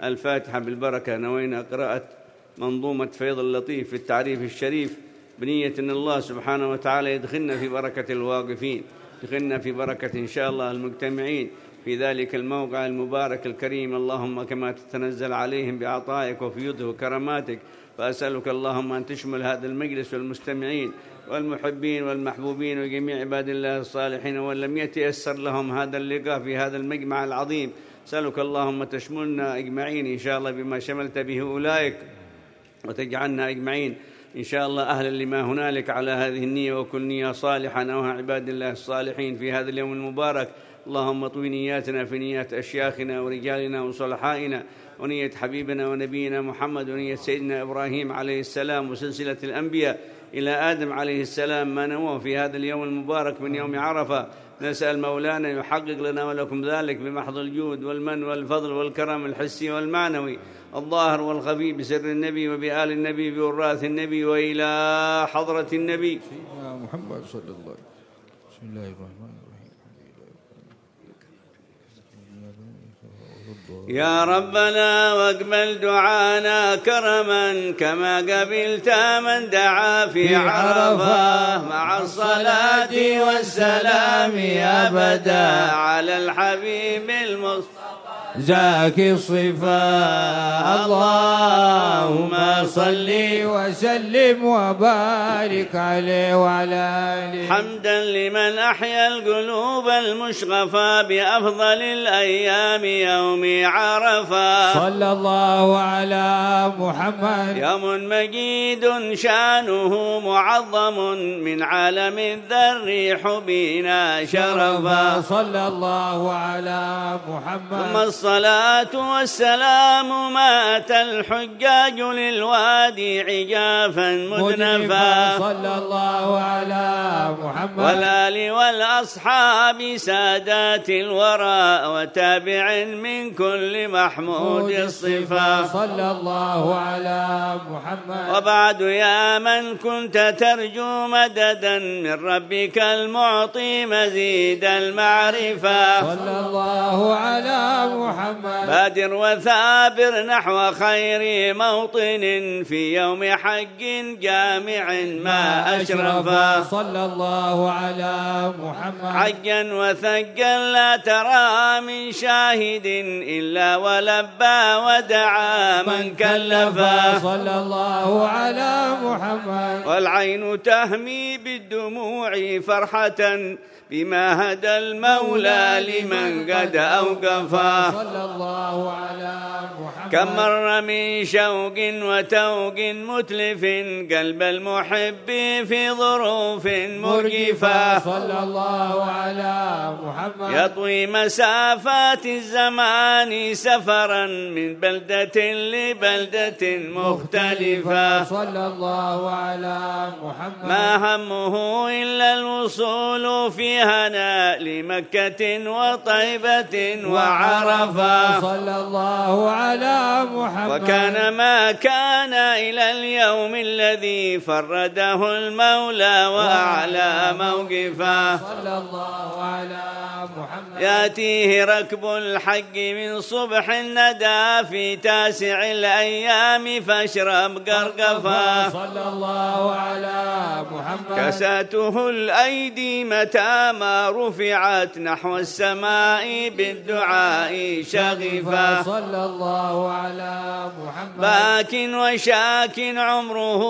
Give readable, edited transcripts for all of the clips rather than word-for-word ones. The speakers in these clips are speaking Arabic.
الفاتحة بالبركة. نوينا قراءة منظومة فيض اللطيف في التعريف الشريف بنية أن الله سبحانه وتعالى يدخلنا في بركة الواقفين، يدخلنا في بركة إن شاء الله المجتمعين في ذلك الموقع المبارك الكريم. اللهم كما تتنزل عليهم بعطائك وفيوضك وكراماتك، فأسألك اللهم أن تشمل هذا المجلس والمستمعين والمحبين والمحبوبين وجميع عباد الله الصالحين، وإن لم يتيسر لهم هذا اللقاء في هذا المجمع العظيم، أسألك اللهم تشملنا أجمعين إن شاء الله بما شملت به أولئك، وتجعلنا أجمعين إن شاء الله أهلا لما هنالك على هذه النية، وكل نية صالحة نوها عباد الله الصالحين في هذا اليوم المبارك. اللهم طوي نياتنا في نيات أشياخنا ورجالنا وصلحائنا، ونية حبيبنا ونبينا محمد، ونية سيدنا إبراهيم عليه السلام وسلسلة الأنبياء إلى آدم عليه السلام ما نواه في هذا اليوم المبارك من يوم عرفة. نسأل مولانا يحقق لنا ولكم ذلك بمحض الجود والمن والفضل والكرم الحسي والمعنوي الظاهر والخفي، بسر النبي وبآل النبي بوراث النبي وإلى حضرة النبي سيدنا محمد صلى الله عليه وسلم. بسم الله الرحمن الرحيم. يا ربنا واقبل دعانا كرما كما قبلت من دعا في عرفة، مع الصلاة والسلام أبدا على الحبيب المصطفى زاكي الصفات. اللهم صل وسلم وبارك عليه وعلى آله. حمدا لمن أحيا القلوب المشغفة بأفضل الأيام يوم عرفة. صلى الله على محمد. يوم مجيد شانه معظم من عالم الذر حبينا شرفا. صلى الله على محمد. ثم الصلاة والسلام ما أتى الحجاج للوادي عجافا مدنفا. صلى الله على محمد. والآل والأصحاب سادات الورى وتابع من كل محمود الصفا. صلى الله على محمد. وبعد يا من كنت ترجو مددا من ربك المعطي مزيد المعرفة. صلى الله على محمد. بادر وثابر نحو خير موطن في يوم حج جامع ما أشرفا. صلى الله على محمد. حجا وثقا لا ترى من شاهد إلا ولبى ودعا من كلفا. صلى الله على محمد. والعين تهمي بالدموع فرحة بما هدى المولى لمن قد أوقفا. صلى الله على محمد. كم مر من شوق وتوق متلف قلب المحب في ظروف مرجفة. صلى الله على محمد. يطوي مسافات الزمان سفرا من بلدة لبلدة مختلفة. صلى الله على محمد. ما همه إلا الوصول في هنا لمكة وطيبة وعرفة. صلى الله على محمد. وكان ما كان إلى اليوم الذي فرده المولى وأعلى موقفا. صلى الله على محمد. يأتيه ركب الحج من صبح الندى في تاسع الأيام فاشرب قرقفا. صلى الله على محمد. كساته الأيدي متى ما رفعت نحو السماء بالدعاء شغفا. صلى الله على محمد. باك وشاك عمره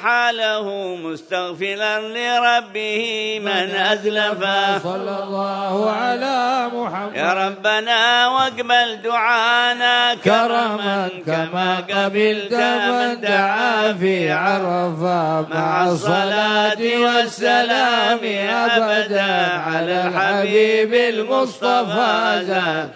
وحاله مستغفلا لربه من أزلفا. صلى الله على محمد. يا ربنا واقبل دعانا كرما كما قبلت من دعا في عرفة، مع الصلاة والسلام أبدا على الحبيب المصطفى.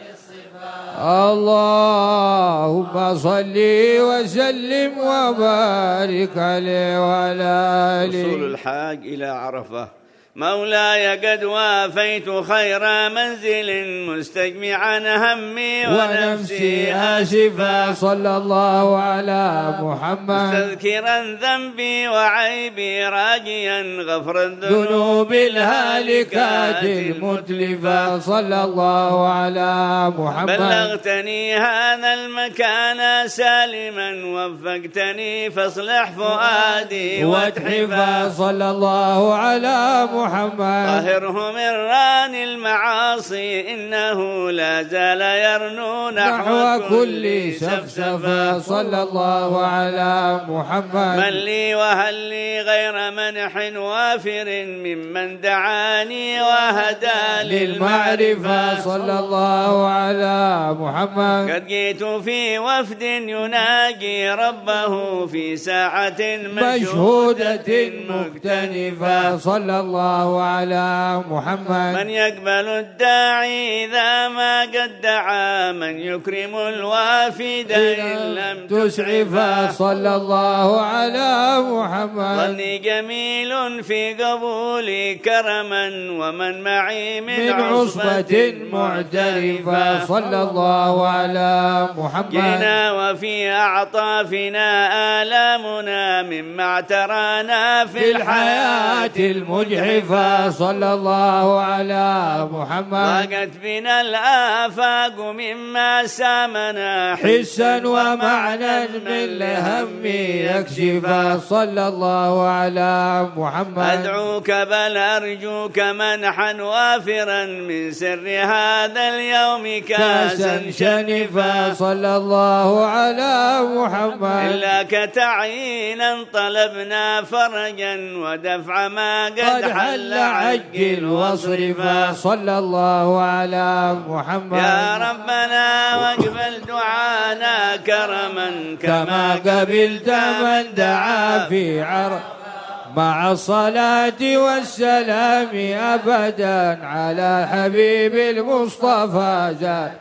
اللهم صل وسلم وبارك عليه وعلى آله. وصول الحاج إلى عرفة مولاي قد وافيت خير منزل مستجمعا همي ونفسي آسفا صلى الله على محمد مستذكرا ذنبي وعيبي راجيا غفر ذنوب الهالكات المتلفة صلى الله على محمد بلغتني هذا المكان سالما وفقتني فاصلح فؤادي واتحفا صلى الله على محمد طهره من ران المعاصي إنه لا زال يرنو نحو كل سفسفة صلى الله على محمد من لي وهل لي غير منح وافر ممن دعاني وهدى للمعرفة صلى الله على محمد قد جئت في وفد يناجي ربه في ساعة مشهودة مكتنفة صلى الله على محمد من يقبل الداعي إذا ما قد دعا من يكرم الوافد إن لم تسعف صلى الله على محمد ظني جميل في قبولي كرما ومن معي من عصبة معترفة صلى الله على محمد جئنا وفي أعطافنا آلامنا مما اعترانا في الحياة المجحفة صلى الله على محمد ضاقت بنا الآفاق مما سامنا حسا ومعنى من لهم يكشف صلى الله على محمد أدعوك بل أرجوك منحا وافرا من سر هذا اليوم كاسا شنفا صلى الله على محمد إلا كتعينا طلبنا فرجا ودفع ما قد حل عجل واصرفا صلى الله على محمد يا ربنا واقبل دعانا كرما كما قبلت من دعا في عرض مع الصلاة والسلام أبدا على حبيب المصطفى زاد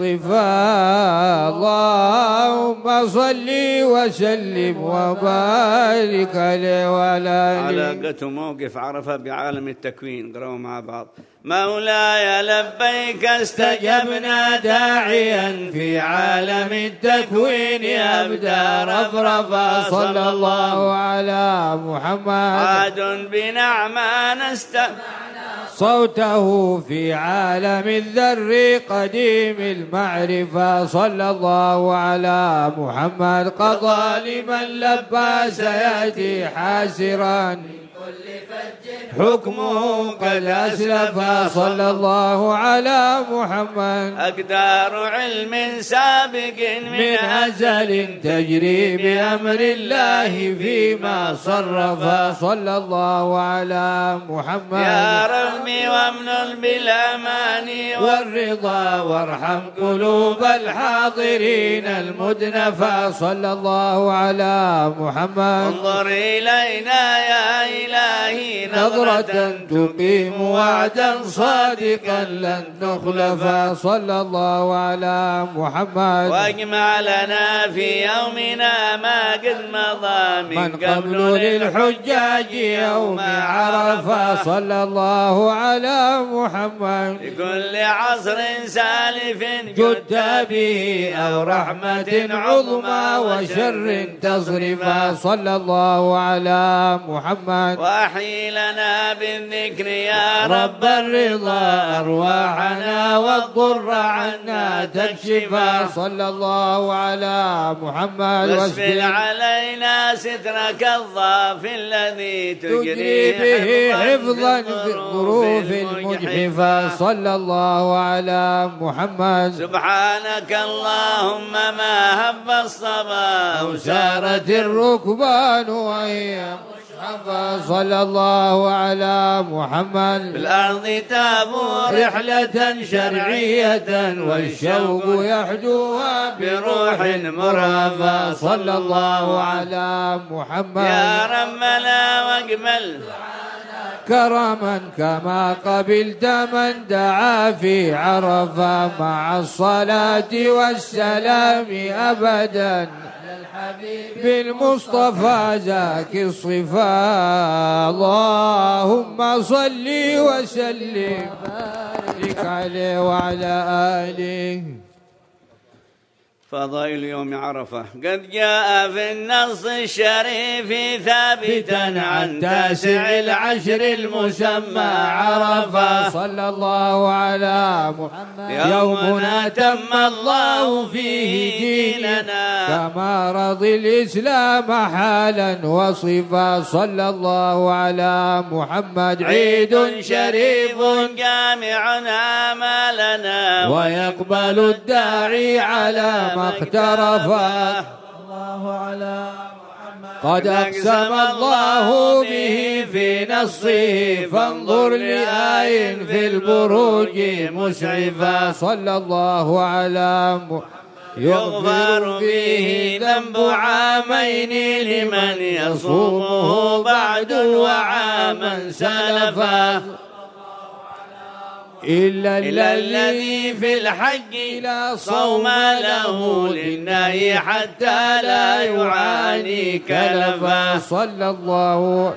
صفا اللهم صل وسلم وبارك عليه وعلى علاقة موقف عرفة بعالم التكوين قرأوا مع بعض مولاي لبيك استجبنا داعيا في عالم التكوين أبدا رفرفا صلى الله على محمد عاد بنعمان صوته في عالم الذر قديم المعرفة صلى الله على محمد قضى لمن لبى سيأتي حاسرا حكمه قد أسلف صلى الله على محمد أقدار علم سابق من أزل تجري بأمر الله فيما صرف صلى الله على محمد يا ربي وامن بالأمان والرضا وارحم قلوب الحاضرين المدنفة صلى الله على محمد انظر إلينا يا إلهي نظرة تقيم وعدا صادقا لن تخلف صلى الله على محمد واجمع لنا في يومنا ما قد مضى من قبل للحجاج يوم عرفة صلى الله على محمد لكل عصر سالف جد به أو رحمة عظمى وشر تصرف صلى الله على محمد وأحيي لنا بالذكر يا رب الرضا أرواحنا والضر عنا تكشفا صلى الله على محمد واسبل علينا سترك الضاف الذي تجري به حفظا في الظروف المجحفة صلى الله على محمد سبحانك اللهم ما هب الصبا أو سارت الركبان وهي صلى الله على محمد بالأرض تابور رحلة شرعية والشوق يحدوها بروح مرهفة صلى الله على محمد يا ربنا واقبل كرما كما قبلت من دعا في عرفة مع الصلاة والسلام أبدا بالمصطفى زاكي الصفا. اللهم صل وسلم وبارك عليه وعلى آله. فضائل يوم عرفة قد جاء في النص الشريف ثابتا عن تاسع العشر المسمى عرفة. صلى الله على محمد يومنا تم الله فيه ديننا كما رضي الإسلام حالا وصفا. صلى الله على محمد عيد شريف جامع آمالنا ويقبل الداعي على ما اقترفا. الله على محمد قد أقسم الله به في نصه فانظر لآي في البروج مسعفا. صلى الله على محمد يغفر فيه ذنب عامين لمن يصومه بعد وعاما سلفا. إلا الذي في الحج لا صوم له للنهي حتى لا يعاني كلفا. صلى الله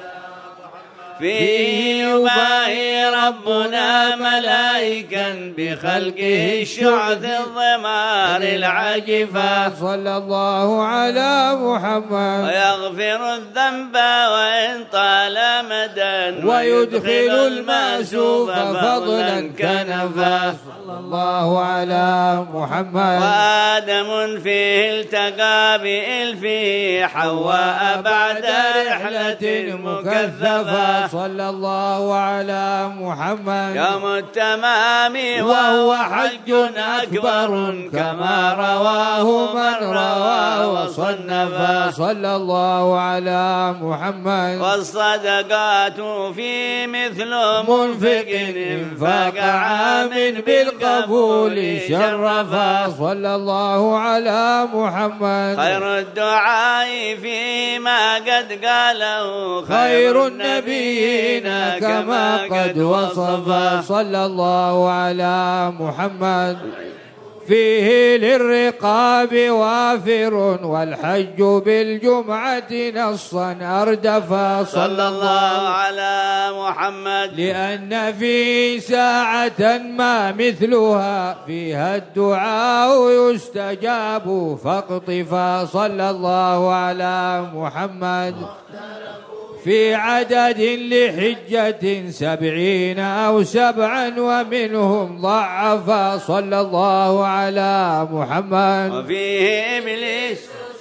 فيه يباهي ربنا ملائكا بخلقه الشعث الضمار العجفا. صلى الله على محمد ويغفر الذنب وإن طال مدى ويدخل المأسوف فضلا كنفا. صلى الله على محمد وآدم فيه التقى بإلفه حواء بعد رحلة مكثفة. صلى الله على محمد يوم التمام وهو حج أكبر كما رواه من رواه وصنفا. صلى الله على محمد والصدقات في مثل منفق انفاق عام بالقبول شرفا. صلى الله على محمد خير الدعاء فيما قد قاله خير النبيين كما قد وصفا. صلى الله على محمد فيه للرقاب وافر والحج بالجمعة نصا أردفا. صلى الله على محمد لأن في ساعة ما مثلها فيها الدعاء يستجاب فاقطفا. صلى الله على محمد في عدد لحجة 70 أو 7 ومنهم ضعفا. صلى الله على محمد وفيه إبليس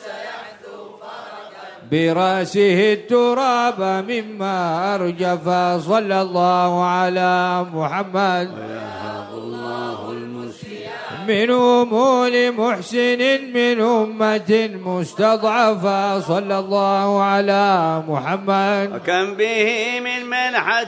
برأسه التراب مما أرجفا. صلى الله على محمد منهم لمحسن من أمة مستضعفا. صلى الله على محمد وكم به من منحة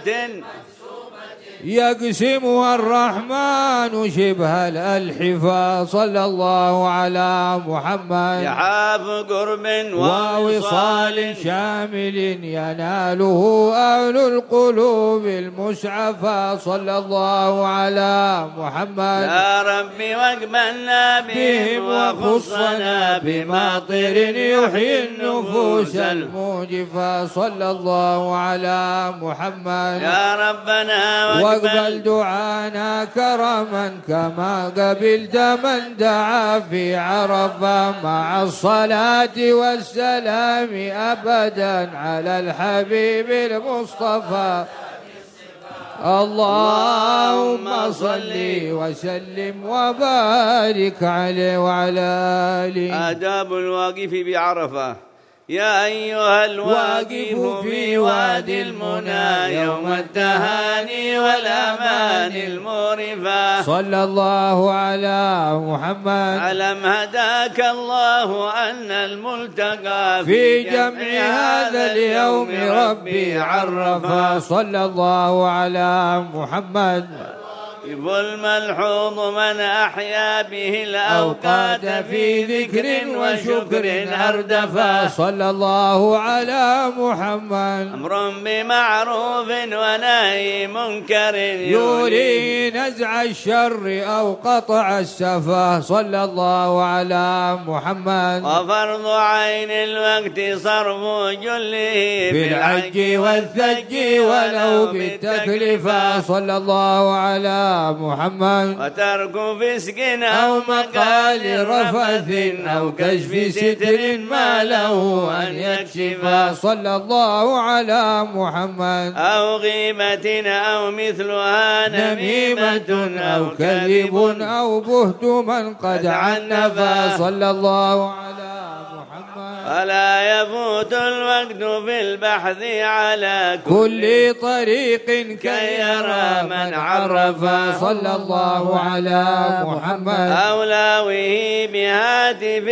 يقسمها الرحمن شبه الألحفا. صلى الله على محمد يحاف قرب ووصال شامل يناله أهل القلوب المسعفا. صلى الله على محمد يا ربي واقبلنا بهم وخصنا بماطر يحيي النفوس الموجفا. صلى الله على محمد يا ربنا واقبل دعانا كرما كما قبلت من دعا في عرفة مع الصلاة والسلام أبدا على الحبيب المصطفى. اللهم صل وسلم وبارك عليه وعلى آله. آداب الواقف بعرفة. يا أيها الواقف في وادي المنى يوم التهاني والأمان المورفة. صلى الله على محمد علم هداك الله أن الملتقى في جمع هذا اليوم ربي عرفا. صلى الله على محمد الملحوظ من أحيا به الأوقات في ذكر وشكر أردفا. صلى الله على محمد. أمر بمعروف ونهي منكر يولي نزع الشر أو قطع السفة. صلى الله على محمد. وفرض عين الوقت صرف جله في العج والثج ولو بالتكلفة. صلى الله على محمد. وترك فسق أو مقال رفث أو كشف ستر ما له أن يكشف. صلى الله على محمد. أو غيبة أو مثلها نميمة أو كذب أو بهت من قد عنفا. صلى الله على محمد. ولا يفوت الوقت في البحث على كل طريق كي يرى من عرفا. صلى الله على محمد. أو لاويه بهاتف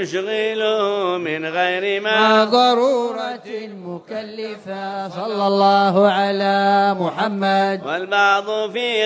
يشغله من غير ما ضرورة مكلفة. صلى الله على محمد. والبعض في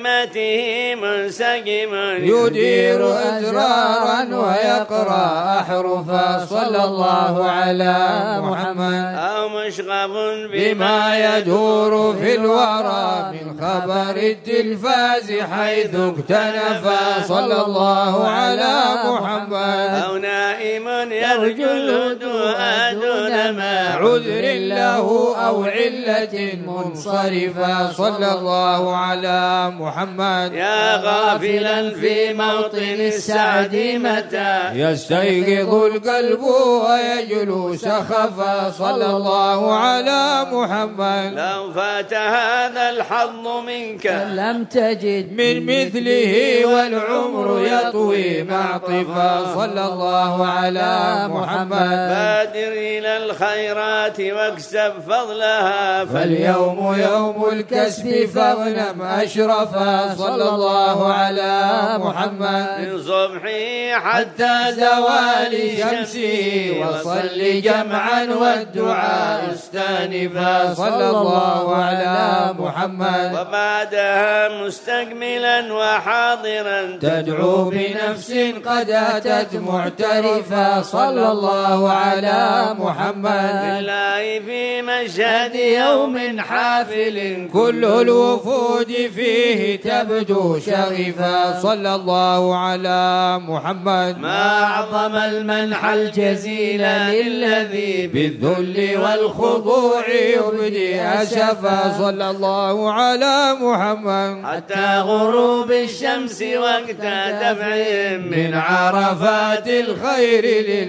خيمته منسجم يدير أزرارا ويقرأ أحرفا. صلى الله على محمد. أو مشغب بما يدور في الورى من خبر التلفاز حيث اكتنفا. صلى الله على محمد. أو نائم يرجو الهدوء دون ما عذر له أو علة منصرفا. صلى الله على محمد. يا غافلا في موطن السعد متى يستيقظ القلب ويجلو سخفا. صلى الله على محمد. لو فات هذا الحظ منك لم تجد من مثله والعمر يطوي معطفا. صلى الله على محمد. بادر إلى الخيرات واكسب فضلها فاليوم يوم الكسب فاغنم أشرفا. صلى الله على محمد. من صبحي حتى زوال شمسه وصل جمعا والدعاء استانفا. صلى الله على محمد. وبعدها مستكملا وحاضرا تدعو بنفس قد أتت معترفا. صلى الله على محمد. لله في مشهد يوم حافل كل الوفود فيه تبدو شغفا. صلى الله على محمد. ما أعظم المنح الجزيل للذي بالذل والخضوع يبدي أسفا. صلى الله على محمد. حتى غروب الشمس وقت دفع من عرفات الخير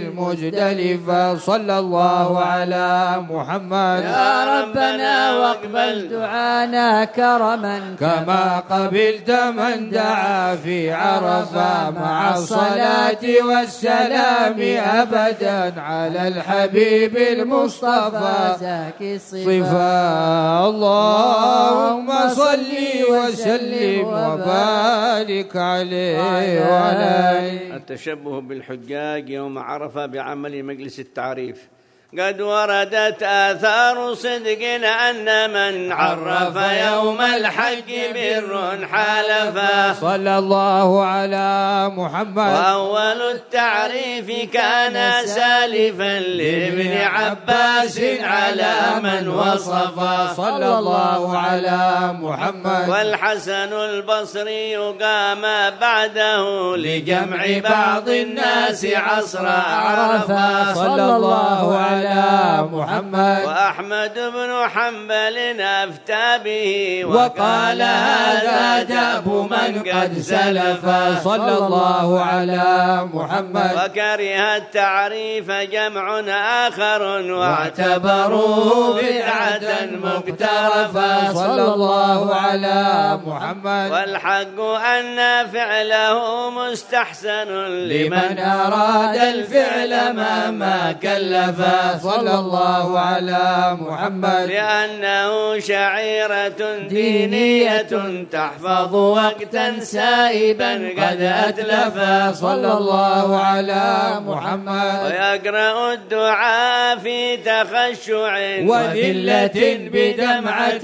للمجدلفة. صلى الله على محمد. يا ربنا واقبل دعانا كرما كما قبلت من دعا في عرفة مع الصلاة والسلام أبدا على الحبيب المصطفى زاكي صفا. اللهم صل وسلم وبارك عليه وعليه. التشبه بالحجاج يوم عرفة بعمل مجلس التعريف. قد وردت آثار صدق أن من عرف يوم الحج بر حالفا. صلى الله على محمد. وأول التعريف كان سالفا لابن عباس على من وصفا. صلى الله على محمد. والحسن البصري قام بعده لجمع بعض الناس عصر عرفا. صلى الله على محمد. وأحمد بن حنبل أفتى به وقال هذا دأب من قد سلفا. صلى الله على محمد. وكره التعريف جمع آخر واعتبروه بدعة مقترفا. صلى الله على محمد. والحق أن فعله مستحسن لمن أراد الفعل ما كلفا. صلى الله على محمد لأنه شعيرة دينية تحفظ وقتا سائبا قد أتلفا صلى الله على محمد ويقرأ الدعاء في تخشع وذلة بدمعة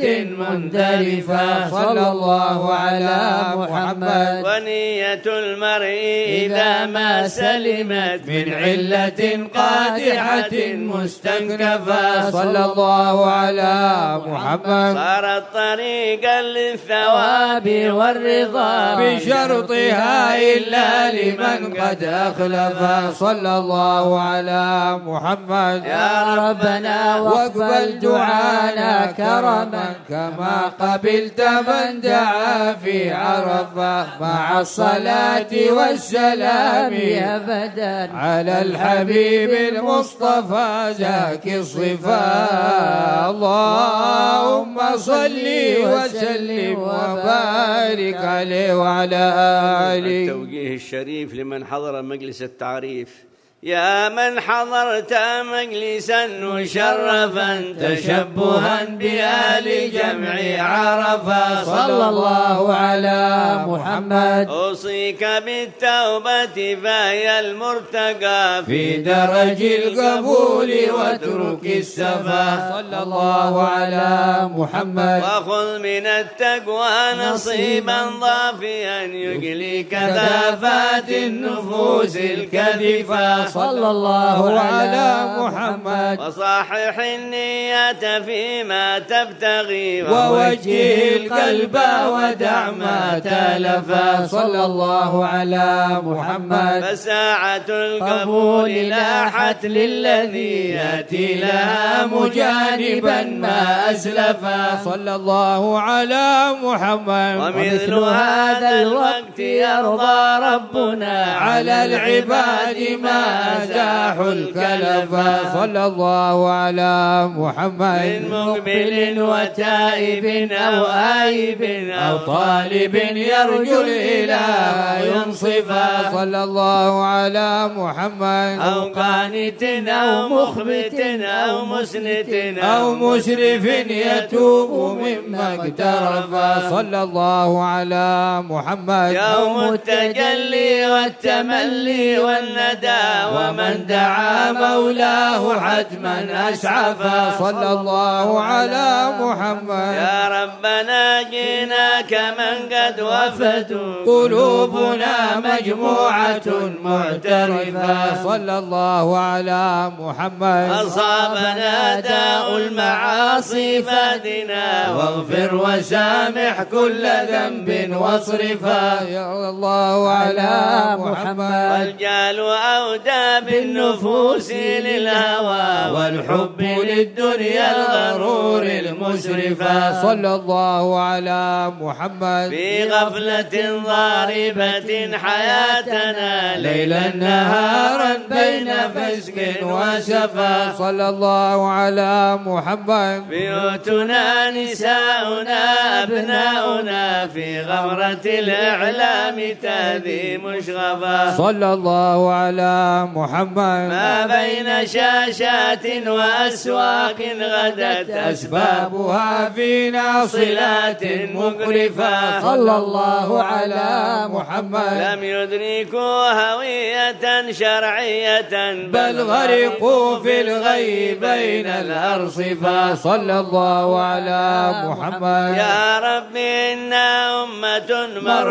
منذرفة صلى الله على محمد ونية المرء إذا ما سلمت من علة قادحة مستكنفة صلى الله على محمد صارت طريقا للثواب والرضا بشرطها إلا لمن قد أخلف صلى الله على محمد يا ربنا واقبل دعانا كرما كما قبلت من دعا في عرفة مع الصلاة والسلام أبدا على الحبيب المصطفى زاكي الصفات اللهم صل وسلم وبارك عليه وعلى آله. التوجيه الشريف لمن حضر مجلس التعريف: يا من حضرت مجلسا مشرفا تشبها بآل جمع عرفا صلى الله على محمد أوصيك بالتوبة فهي المرتقى في درج القبول واترك السفا صلى الله على محمد وخذ من التقوى نصيبا ضافيا يجلي كثافات النفوس الكذفة صلى الله على محمد وصحح النية فيما تبتغي ووجه القلب ودع ما تلفا صلى الله على محمد فساعة القبول لاحت للذي يأتي لها مجانبا ما أسلفا صلى الله على محمد ومثل هذا الوقت يرضى ربنا على العباد ما أزاحوا الكلفا صلى الله على محمد من مقبل وتائب أو آيب أو طالب يرجو الإله ينصفا صلى الله على محمد أو قانت أو مخبت أو مسنت أو مسرف يتوب مما اقترف صلى الله على محمد يوم التجلي والتملي والندى ومن دعا مولاه حتما أسعفا صلى الله على محمد يا ربنا جيناك من قد وفدوا قلوبنا مجموعة معترفة صلى الله على محمد أصابنا داء المعاصي فادنا واغفر وسامح كل ذنب واصرفا يا الله على محمد والجال أودى بالنفوس للهوى والحب للدنيا الغرور المسرفا صلى الله على محمد في غفلة ضاربة حياتنا ليلا نهارا بين فسق وسفا صلى الله على محمد بيوتنا نساؤنا أبناؤنا في غمرة الإعلام تهذي مشغفا صلى الله على محمد ما بين شاشات وأسواق غدت أسبابها فينا صلات مقرفة صلى الله على محمد لم يدركوا هوية شرعية بل غرقوا في الغي بين الأرصفة صلى الله على محمد يا رب إنا أمة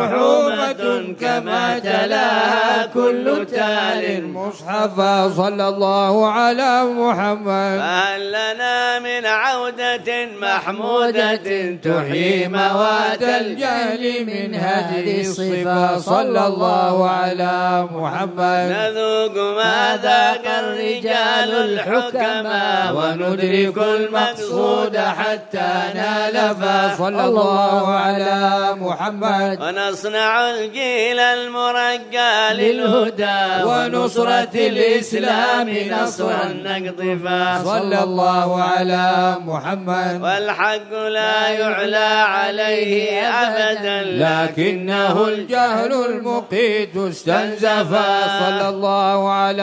مرحومة كما تلاها كل تال مصحفا صلى الله على محمد فهل لنا من عودة محمودة تحيي موات الجهل من هذه الصفة صلى الله على محمد نذوق ما ذاق الرجال الحكماء وندرك المقصود حتى نالفا صلى الله على محمد ونصنع الجيل المرقى للهدى ونصرة الإسلام نصرا نقطفا صلى الله على محمد والحق لا يعلى عليه أبدا لكنه الجهل المقيت استنزفا صلى الله على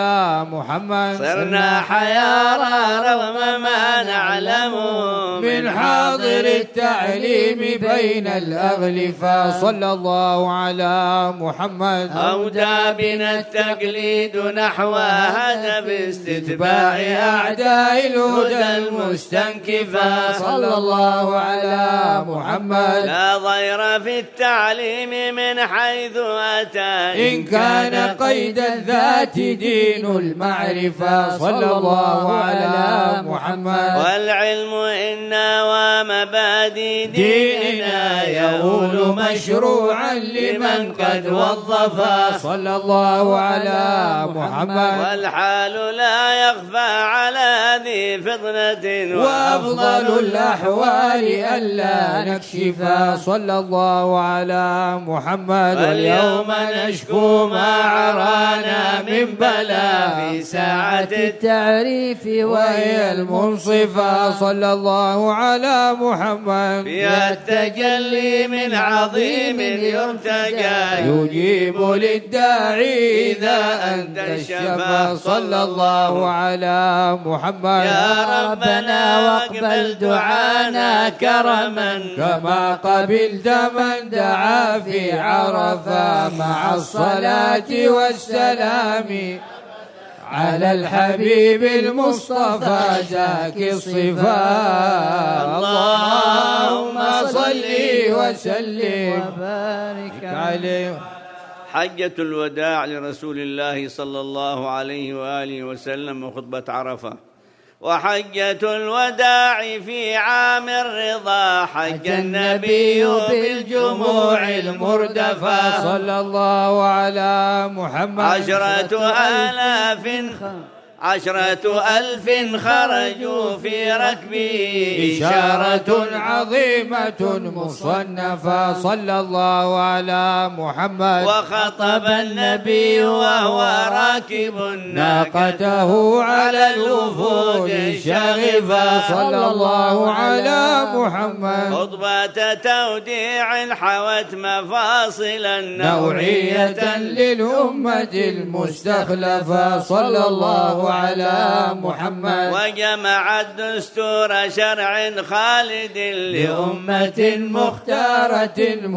محمد صرنا حيارى رغم ما نعلم من حاضر التعليم بين الأغلفة صلى الله على محمد أودى بنا التقليد نحو هدف استتباع أعداء الهدى المستنكفة صلى الله على محمد لا ضير في التعليم من حيث أتى إن كان قيد الذات دين المعرفة صلى الله على محمد والعلم إنا ومبادئ ديننا يقول مشروعا لمن قد وظفا صلى الله على محمد والحال لا يخفى على ذي فطنة وأفضل الأحوال ألا نكشفا صلى الله على محمد واليوم نشكو ما عرانا من بلا في ساعة التعريف وهي المنصفة صلى الله على محمد فيها التجلي من عظيم يرتجى يجيب للداعي إذا أنت الشفا صلى الله على محمد يا ربنا واقبل دعانا كرما كما قبلت من دعا في عرفة مع الصلاة والسلام على الحبيب المصطفى ذاك الصفات اللهم صل وسلم وبارك عليه. حجة الوداع لرسول الله صلى الله عليه وآله وسلم وخطبة عرفة. وحجة الوداع في عام الرضا حج النبي بالجموع المردفة صلى الله على محمد 10,000 خرجوا في ركبه إشارة عظيمة مصنفة صلى الله على محمد وخطب النبي وهو راكب ناقته على الوفود الشاغفة صلى الله على محمد خطبة توديع حوت مفاصلا نوعية للأمة المستخلفة صلى الله على محمد وجمع الدستور شرع خالد لأمة مختارة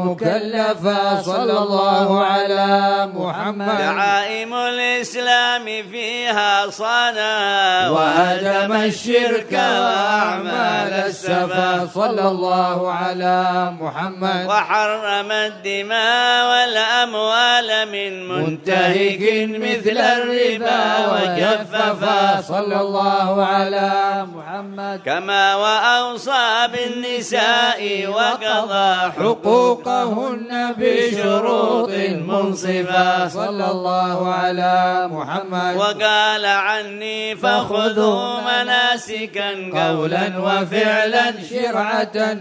مكلفة صلى الله على محمد دعائم الإسلام فيها صانا وهدم الشرك وأعمال السفا صلى الله على محمد وحرم الدماء والأموال من منتهك مثل الربا وجففا صلى الله على محمد كما وأوصى بالنساء وقضى حقوقهن بشروط منصفة صلى الله على محمد وقال عني فخذوا مناسكا قولا وفعلا شرعة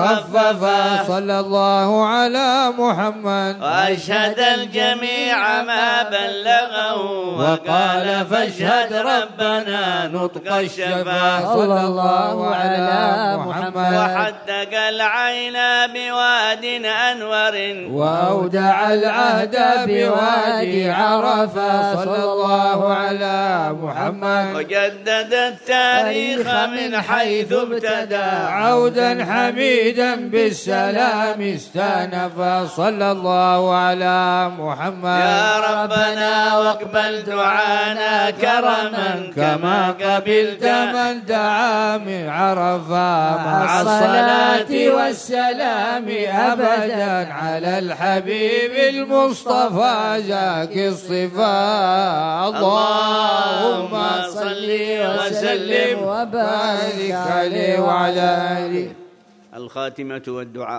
مخففة صلى الله على محمد وأشهد الجميع ما بلغه وقال فاشهد ربنا نطق الشفا صلى الله على محمد وحدق العين بواد أنور وأودع العهد بوادي عرفة صلى الله على محمد وجدد التاريخ من حيث ابتدى عودا حميدا بالسلام استانف صلى الله على محمد يا ربنا واقبل دعانا كرما كما قبلت من دعا من عرفة مع الصلاة والسلام أبدا على الحبيب المصطفى ذاك الصفات اللهم صل وسلم وبارك عليه وعلى آله. الخاتمة والدعاء.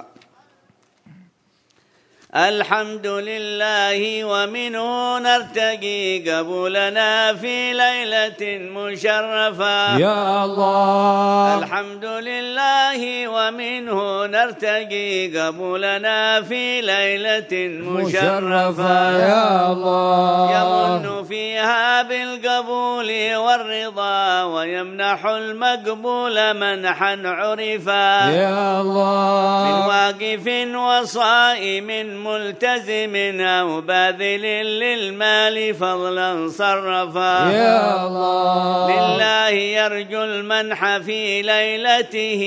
الحمد لله ومنه نرتقي قبولنا في ليلة مشرفة يا الله. الحمد لله ومنه نرتقي قبولنا في ليلة مشرفة يا الله. يمن فيها بالقبول والرضا ويمنح المقبول منحا عرفا يا الله. من واقف وصائم ملتزم أو باذل للمال فضلا صرفا يا الله لله يرجو المنح في ليلته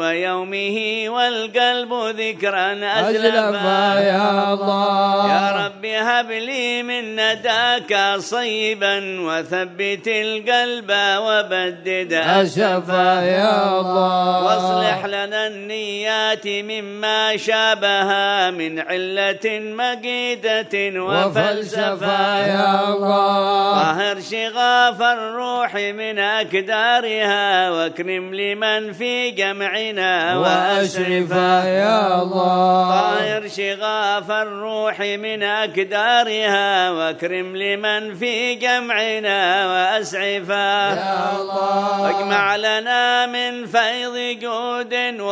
ويومه والقلب ذكرا أزلفا يا الله يا رب هب لي من نداك صيبا وثبت القلب وبدد أسفا يا الله واصلح لنا النيات مما شابها من علة مقيدة وفلسفة يا الله طهر شغاف الروح من أكدارها واكرم لمن في جمعنا وأسرفا يا الله طهر شغاف الروح من أكدارها واكرم لمن في جمعنا وأسعفا يا الله واجمع لنا من فيض جود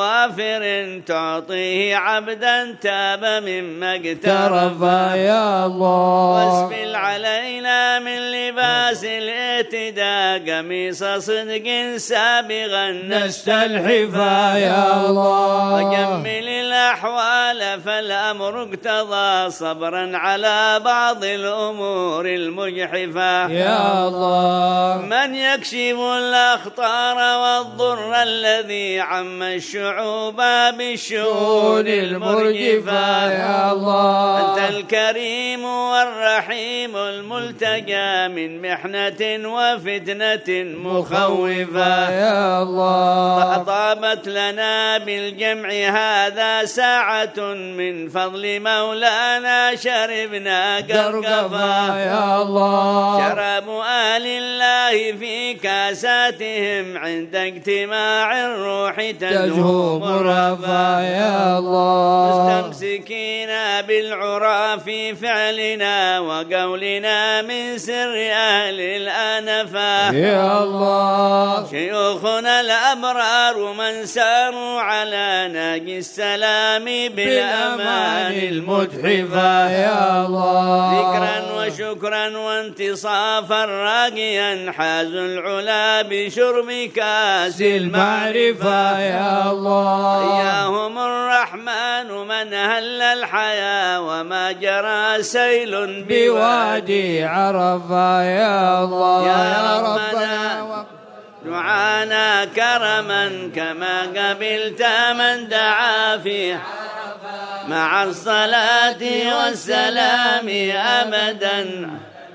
وافر تعطيه عبدا تاب مما اقترف يا الله واسبل علينا من لباس الاعتداء قميص صدق سابغا نستلحفا يا الله وجمل الأحوال فالأمر اقتضى صبرا على بعض الأمور المجحفة يا الله من يكشف الأخطار والضر الذي عم الشعوب بالشؤون المرجفة يا الله أنت الكريم والرحيم الملتجى من محنة وفتنة مخوفة يا الله أطابت لنا بالجمع هذا ساعة من فضل مولانا شربنا قرقفا يا الله شراب آل الله في كاساتهم عند اجتماع الروح تزهو مرفا يا الله مستمسكين بالعرى في فعلنا وقولنا من سر أهل الأنفا يا الله شيوخنا الأبرار من ساروا على ناجي السلام بالأمان المتحفا يا الله ذكرا وشكرا وانتصافا راقيا حازوا العلا بشرب كاس المعرفة يا الله إياهم الرحمن من هل الحياة وما جرى سيل بوادي عرفة يا الله يا ربنا دعانا كرما كما قبلت من دعا فيه مع الصلاة والسلام أبدا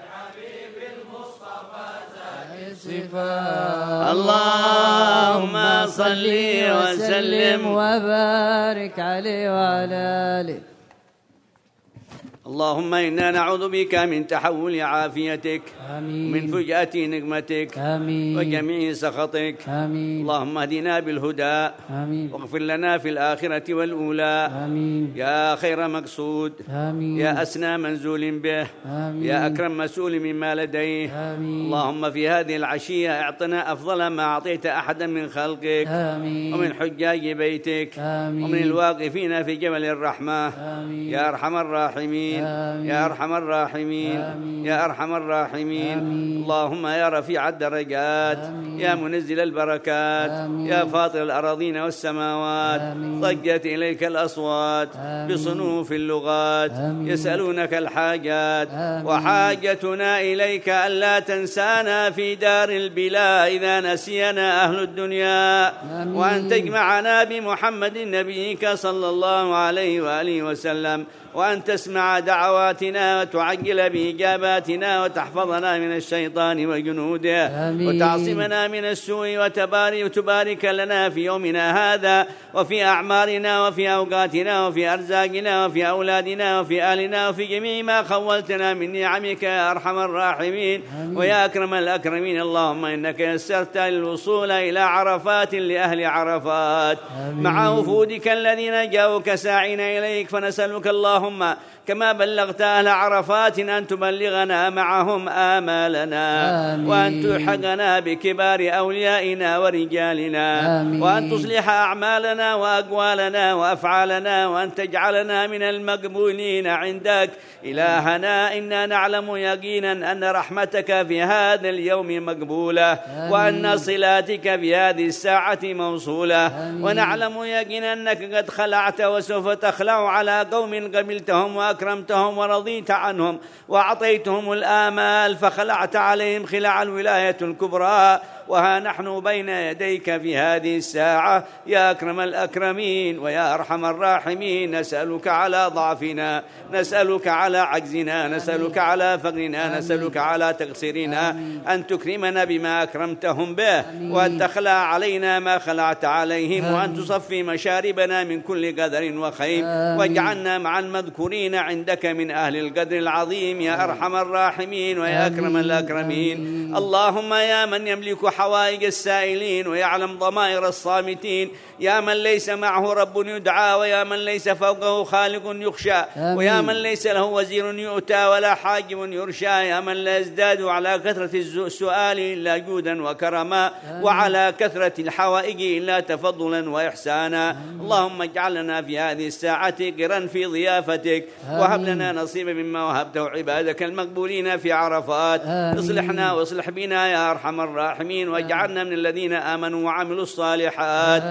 اللهم صل وسلم وبارك عليه وعلى آله. اللهم إنا نعوذ بك من تحول عافيتك آمين. من فجأة نقمتك آمين. وجميع سخطك. آمين. اللهم اهدنا بالهدى آمين. واغفر لنا في الآخرة والأولى. آمين. يا خير مقصود، آمين. يا أسنى منزول به، آمين. يا أكرم مسؤول مما لديه. آمين. اللهم في هذه العشية اعطنا أفضل ما أعطيت أحدا من خلقك آمين. ومن حجاج بيتك آمين. ومن الواقفين في جبل الرحمة. آمين. يا أرحم الراحمين، آمين. يا أرحم الراحمين، آمين. يا أرحم الراحمين. آمين. اللهم يا رفيع الدرجات، آمين. يا منزل البركات، آمين. يا فاطر الأراضين والسماوات. آمين. ضجت إليك الأصوات آمين. بصنوف اللغات، آمين. يسألونك الحاجات. آمين. وحاجتنا إليك ألا تنسانا في دار البلا إذا نسينا أهل الدنيا. آمين. وأن تجمعنا بمحمد نبيك صلى الله عليه وآله وسلم، وأن تسمع دعواتنا وتعجل بإجاباتنا وتحفظنا من الشيطان وجنوده. آمين. وتعصمنا من السوء وتبارك لنا في يومنا هذا وفي أعمارنا وفي أوقاتنا وفي أرزاقنا وفي أولادنا وفي أهلنا وفي جميع ما خولتنا من نعمك يا أرحم الراحمين. آمين. ويا أكرم الأكرمين. اللهم إنك يسرت الوصول إلى عرفات لأهل عرفات آمين. مع وفودك الذين جاءوك ساعين إليك، فنسألك اللهم كما بلغت أهل عرفات أن تبلغنا معهم آمالنا، وأن تلحقنا بكبار أوليائنا ورجالنا، وأن تصلح أعمالنا وأقوالنا وأفعالنا، وأن تجعلنا من المقبولين عندك. إلهنا إنا نعلم يقينا أن رحمتك في هذا اليوم مقبولة، وأن صلاتك في هذه الساعة موصولة، ونعلم يقينا أنك قد خلعت وسوف تخلع على قوم قبلتهم وأكرمتهم ورضيت عنهم وأعطيتهم الآمال، فخلعت عليهم خلع الولاية الكبرى. وها نحن بين يديك في هذه الساعة يا أكرم الأكرمين ويا أرحم الراحمين، نسألك على ضعفنا، نسألك على عجزنا، نسألك على فقرنا، نسألك على تقصيرنا أن تكرمنا بما أكرمتهم به، وأن تخلع علينا ما خلعت عليهم، وأن تصفي مشاربنا من كل قدر وخير، واجعلنا مع المذكورين عندك من أهل القدر العظيم يا أرحم الراحمين ويا أكرم الأكرمين. اللهم يا من يملك حوائج السائلين ويعلم ضمائر الصامتين، يا من ليس معه رب يدعى، ويا من ليس فوقه خالق يخشى، ويا من ليس له وزير يؤتى ولا حاجب يرشى، يا من لا يزداد على كثرة السؤال إلا جودا وكرما، وعلى كثرة الحوائج إلا تفضلا وإحسانا. اللهم اجعلنا في هذه الساعة قرا في ضيافتك، وهب لنا نصيبا مما وهبته عبادك المقبولين في عرفات. اصلحنا واصلح بنا يا أرحم الراحمين، واجعلنا من الذين آمنوا وعملوا الصالحات.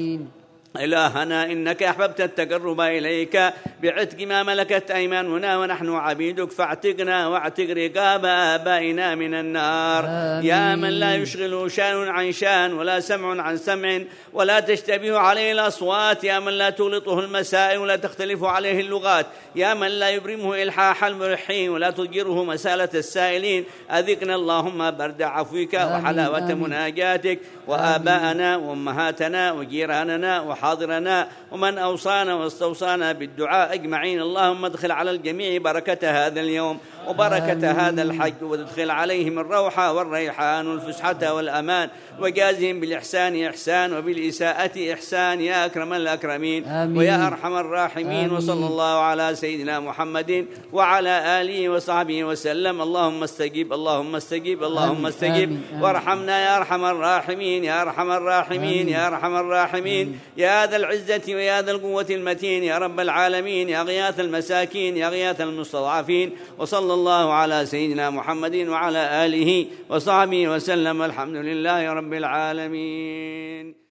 إلهنا إنك أحببت التقرب إليك بعتق ما ملكت أيماننا ونحن عبيدك، فاعتقنا واعتق رقاب آبائنا من النار. يا من لا يشغله شان عن شان ولا سمع عن سمع ولا تشتبه عليه الأصوات، يا من لا تغلطه المسائل ولا تختلف عليه اللغات، يا من لا يبرمه إلحاح الملحين ولا تضجره مسالة السائلين، أذقنا اللهم برد عفوك وحلاوة مناجاتك، وآباءنا وأمهاتنا وجيراننا وحاضرنا ومن أوصانا واستوصانا بالدعاء أجمعين. اللهم ادخل على الجميع بركة هذا اليوم وبركة هذا الحج، وادخل عليهم الروحة والريحان والفسحة والأمان، وجازهم بالإحسان إحسان وبالإساءة إحسان يا أكرم الأكرمين ويا أرحم الراحمين. وصلى الله على سيدنا محمد وعلى آله وصحبه وسلم. اللهم استجب، اللهم استجب، اللهم استجب، وارحمنا يا أرحم الراحمين يا أرحم الراحمين يا أرحم الراحمين، يا ذا العزة ويا ذا القوة المتين يا رب العالمين، يا غياث المساكين يا غياث المستضعفين. وصلى الله على سيدنا محمد وعلى آله وصحبه وسلم. الحمد لله رب العالمين.